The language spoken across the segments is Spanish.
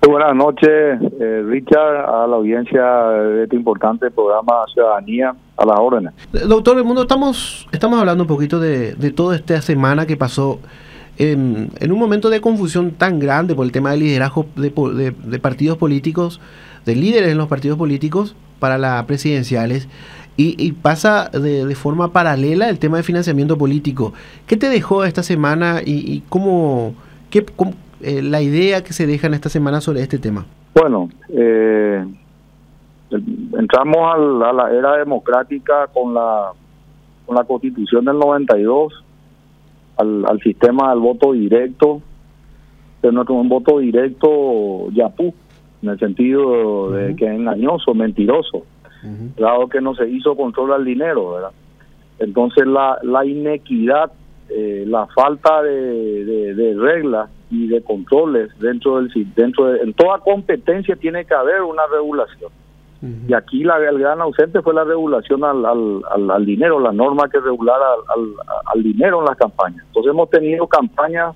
Buenas noches, Richard, a la audiencia de este importante programa Ciudadanía, a las órdenes. Doctor Raimundo, estamos hablando un poquito de toda esta semana que pasó en un momento de confusión tan grande por el tema del liderazgo de partidos políticos, de líderes en los partidos políticos para las presidenciales, y pasa de forma paralela el tema de financiamiento político. ¿Qué te dejó esta semana y cómo la idea que se deja en esta semana sobre este tema? Bueno, entramos a la era democrática con la Constitución del 92, al sistema del voto directo, pero no un voto directo yapú, en el sentido de que es engañoso, mentiroso, dado que no se hizo control al dinero, ¿verdad? Entonces la inequidad, la falta de reglas y de controles en toda competencia tiene que haber una regulación. Y aquí el gran ausente fue la regulación al dinero, la norma que regulara al dinero en las campañas. Entonces hemos tenido campañas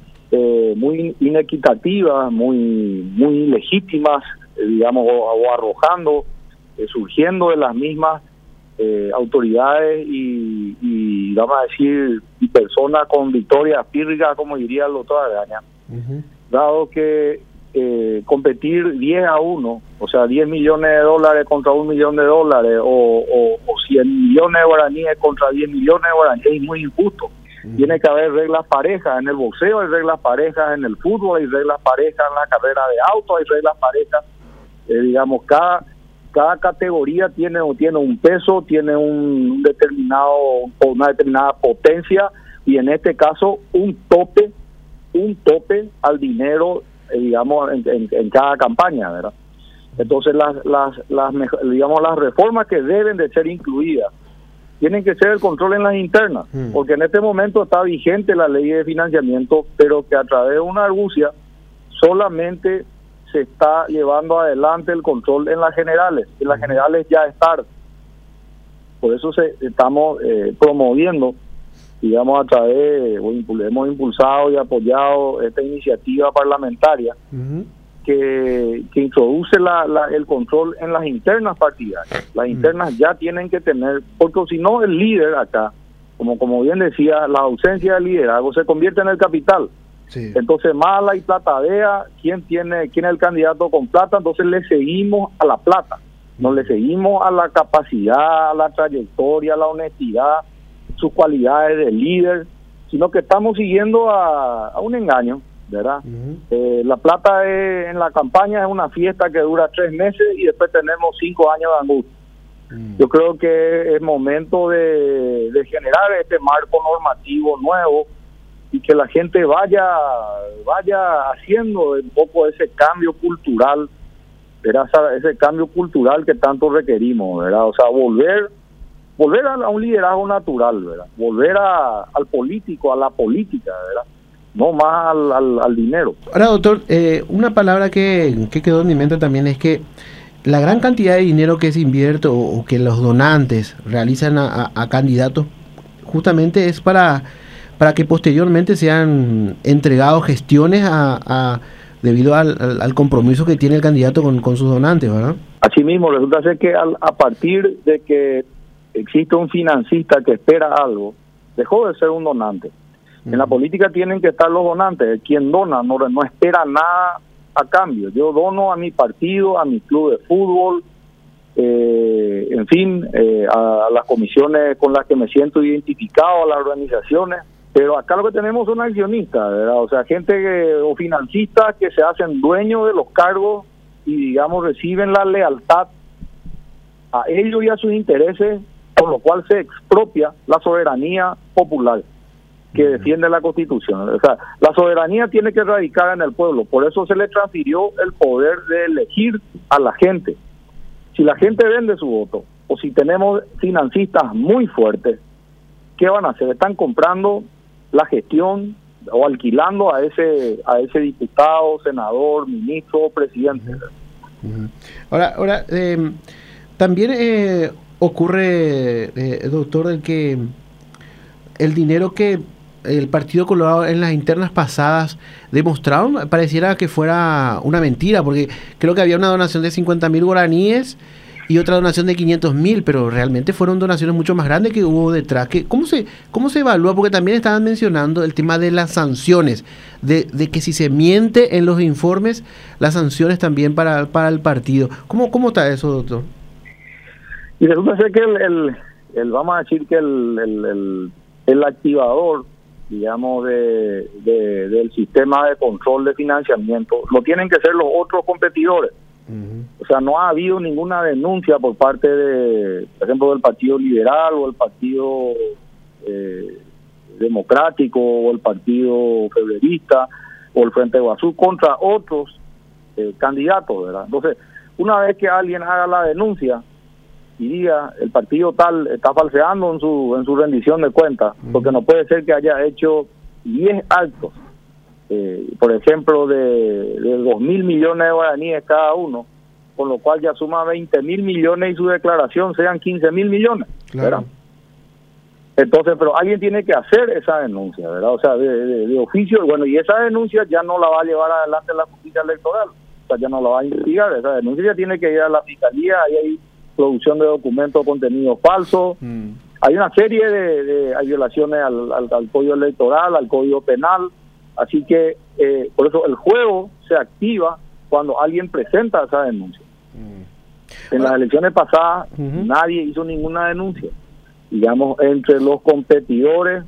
muy inequitativas, muy ilegítimas, digamos, o arrojando, surgiendo de las mismas autoridades y vamos a decir personas con victorias pírricas, como diría el doctor Argaña, dado que competir 10-1, o sea, 10 millones de dólares contra 1 millón de dólares, o 100 millones de guaraníes contra 10 millones de guaraníes, es muy injusto. Tiene que haber reglas parejas. En el boxeo hay reglas parejas, en el fútbol hay reglas parejas, en la carrera de auto hay reglas parejas. Digamos, cada categoría tiene un peso, tiene una determinada potencia, y en este caso un tope al dinero, digamos, en cada campaña, ¿verdad? Entonces las reformas que deben de ser incluidas tienen que ser el control en las internas, porque en este momento está vigente la ley de financiamiento, pero que a través de una argucia solamente se está llevando adelante el control en las generales. En las generales ya es tarde. Por eso estamos promoviendo, digamos, a través, hemos impulsado y apoyado esta iniciativa parlamentaria que introduce el control en las internas partidarias. Las internas ya tienen que tener, porque si no el líder acá, como bien decía, la ausencia de liderazgo se convierte en el capital. Sí. Entonces mala y platadea, ¿quién es el candidato con plata? Entonces le seguimos a la plata, no le seguimos a la capacidad, a la trayectoria, a la honestidad, sus cualidades de líder, sino que estamos siguiendo a un engaño, ¿verdad? La plata en la campaña es una fiesta que dura 3 meses y después tenemos 5 años de angustia. Yo creo que es momento de generar este marco normativo nuevo y que la gente vaya haciendo un poco ese cambio cultural, ¿verdad? Ese cambio cultural que tanto requerimos, ¿verdad? O sea, volver a un liderazgo natural, ¿verdad? Volver al político, a la política, ¿verdad? No más al dinero. Ahora, doctor, una palabra que quedó en mi mente también es que la gran cantidad de dinero que se invierte o que los donantes realizan a candidatos justamente es para que posteriormente sean entregados gestiones debido al compromiso que tiene el candidato con sus donantes, ¿verdad? Así mismo, resulta ser que a partir de que existe un financista que espera algo, dejó de ser un donante. En la política tienen que estar los donantes. Quien dona no espera nada a cambio. Yo dono a mi partido, a mi club de fútbol, en fin, a las comisiones con las que me siento identificado, a las organizaciones. Pero acá lo que tenemos son accionistas, ¿verdad? O sea, gente o financistas que se hacen dueños de los cargos y, digamos, reciben la lealtad a ellos y a sus intereses, por lo cual se expropia la soberanía popular que defiende la Constitución. O sea, la soberanía tiene que radicar en el pueblo, por eso se le transfirió el poder de elegir a la gente. Si la gente vende su voto, o si tenemos financistas muy fuertes, ¿qué van a hacer? Están comprando la gestión o alquilando a ese diputado, senador, ministro o presidente. Ahora también ocurre, doctor, el que el dinero que el Partido Colorado en las internas pasadas demostraron, pareciera que fuera una mentira, porque creo que había una donación de 50.000 guaraníes y otra donación de 500.000, pero realmente fueron donaciones mucho más grandes que hubo detrás. ¿Cómo se evalúa? Porque también estaban mencionando el tema de las sanciones, de que si se miente en los informes, las sanciones también para el partido. ¿Cómo está eso, doctor? Y resulta ser que vamos a decir que el activador, digamos, del sistema de control de financiamiento, lo tienen que ser los otros competidores. O sea, no ha habido ninguna denuncia por parte por ejemplo, del Partido Liberal o el Partido Democrático o el Partido Febrerista o el Frente Guazú contra otros candidatos, ¿verdad? Entonces, una vez que alguien haga la denuncia y diga el partido tal está falseando en su rendición de cuentas, porque no puede ser que haya hecho 10 actos, por ejemplo, de 2.000 millones de guaraníes cada uno, con lo cual ya suma 20.000 millones y su declaración sean 15.000 millones, ¿verdad? Claro. Entonces, pero alguien tiene que hacer esa denuncia, ¿verdad? O sea, de oficio, bueno, y esa denuncia ya no la va a llevar adelante la justicia electoral, o sea, ya no la va a investigar, esa denuncia ya tiene que ir a la fiscalía, ahí hay producción de documentos, contenido falso, hay una serie hay violaciones al código electoral, al código penal, así que por eso el juego se activa cuando alguien presenta esa denuncia. En las elecciones pasadas nadie hizo ninguna denuncia, digamos, entre los competidores,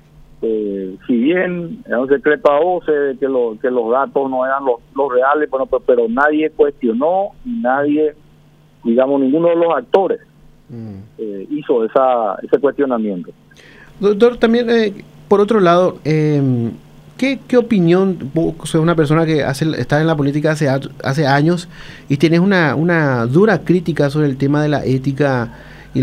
si bien era un secreto a voces de que los datos no eran los reales, bueno, pero nadie cuestionó, nadie, digamos, ninguno de los actores hizo ese cuestionamiento. Doctor, también, por otro lado, ¿qué opinión, vos sos una persona que está en la política hace años y tienes una dura crítica sobre el tema de la ética y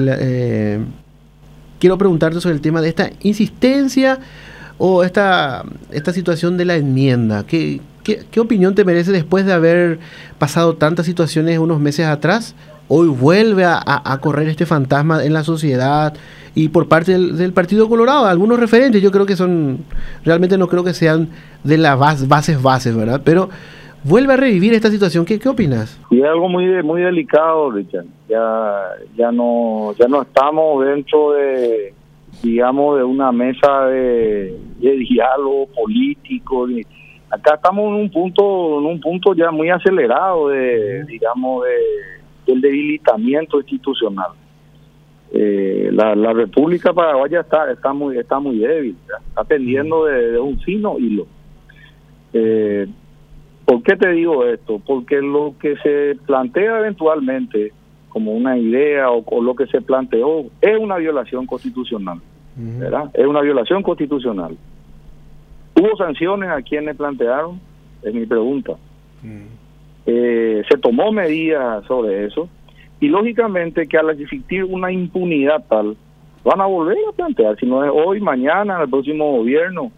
quiero preguntarte sobre el tema de esta insistencia o esta situación de la enmienda? ¿Qué opinión te merece después de haber pasado tantas situaciones unos meses atrás? Hoy vuelve a correr este fantasma en la sociedad y por parte del Partido Colorado, algunos referentes, yo creo que realmente no creo que sean de las bases, ¿verdad? Pero vuelve a revivir esta situación. ¿Qué opinas? Y es algo muy delicado, Richard. Ya no estamos dentro de, digamos, de una mesa de diálogo político. Acá estamos en un punto ya muy acelerado digamos, del debilitamiento institucional. La República Paraguaya está muy débil, está pendiendo de un fino hilo. ¿Por qué te digo esto? Porque lo que se plantea eventualmente como una idea o lo que se planteó es una violación constitucional, ¿verdad? Es una violación constitucional. ¿Hubo sanciones a quienes plantearon? Es mi pregunta. Se tomó medidas sobre eso y lógicamente que al existir una impunidad tal van a volver a plantear, si no es hoy, mañana, en el próximo gobierno.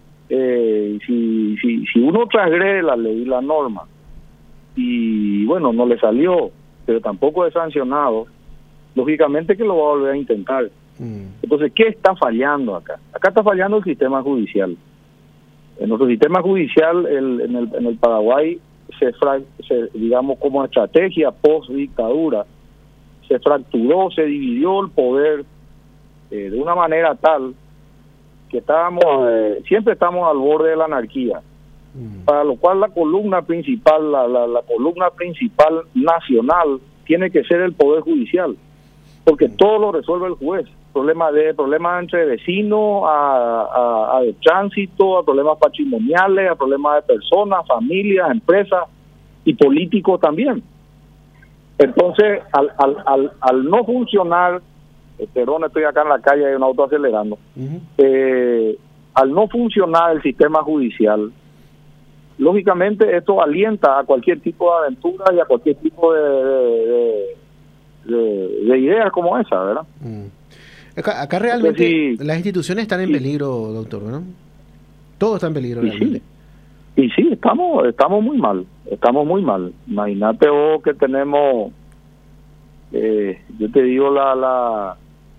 Si uno transgrede la ley y la norma y bueno, no le salió, pero tampoco es sancionado, lógicamente que lo va a volver a intentar. Entonces, ¿qué está fallando acá? Acá está fallando el sistema judicial. En nuestro sistema judicial en el Paraguay digamos, como estrategia post-dictadura, se fracturó, se dividió el poder de una manera tal que siempre estamos al borde de la anarquía, para lo cual la columna principal, la columna principal nacional tiene que ser el Poder Judicial, porque todo lo resuelve el juez. Problemas entre vecinos, a de tránsito, a problemas patrimoniales, a problemas de personas, familias, empresas y políticos también. Entonces, al no funcionar, perdón, estoy acá en la calle, hay un auto acelerando, al no funcionar el sistema judicial, lógicamente esto alienta a cualquier tipo de aventura y a cualquier tipo de ideas como esa, ¿verdad? Acá realmente las instituciones están en peligro, doctor, ¿no? Todo está en peligro realmente. Y sí, estamos muy mal, Imagínate vos que tenemos, yo te digo, la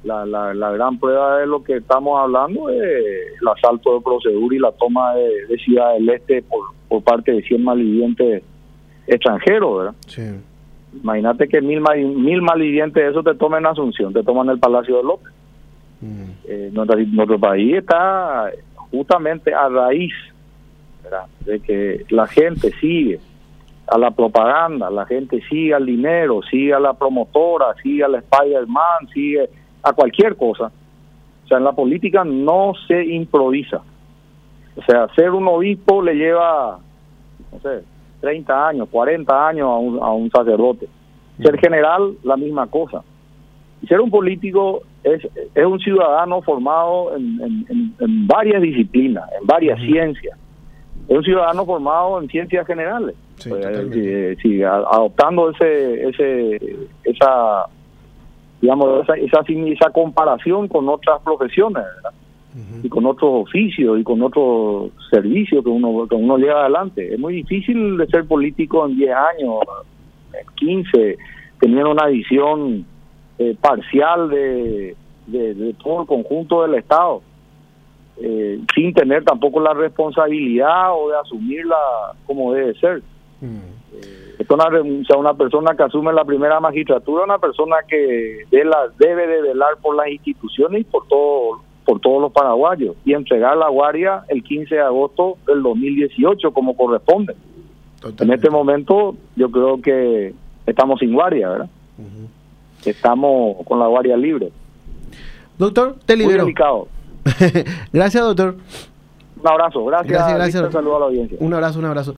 La gran prueba de lo que estamos hablando es el asalto de Prosegur y la toma de Ciudad del Este por parte de 100 malvivientes extranjeros, ¿verdad? Sí. Imagínate que mil malvivientes de eso te toman en Asunción, te toman en el Palacio de López. Nuestro país está justamente a raíz, ¿verdad?, de que la gente sigue a la propaganda, la gente sigue al dinero, sigue a la promotora, sigue al Spider-Man, sigue a cualquier cosa. O sea, en la política no se improvisa. O sea, ser un obispo le lleva, no sé, 30 años, 40 años a un sacerdote. Ser general, la misma cosa. Y ser un político es un ciudadano formado en varias disciplinas, en varias ciencias. Es un ciudadano formado en ciencias generales. Sí, Adoptando esa comparación con otras profesiones, ¿verdad? Y con otros oficios y con otros servicios que uno lleva adelante. Es muy difícil de ser político en 10 años, en 15, teniendo una visión parcial de todo el conjunto del Estado, sin tener tampoco la responsabilidad o de asumirla como debe ser. Una persona que asume la primera magistratura, una persona que debe de velar por las instituciones y por todos los paraguayos, y entregar la guardia el 15 de agosto del 2018 como corresponde. Totalmente. En este momento yo creo que estamos sin guardia, ¿verdad? Estamos con la guardia libre. Doctor, te libero. Muy delicado. Gracias, doctor. Un abrazo. Gracias. Gracias. Saludos a la audiencia. Un abrazo.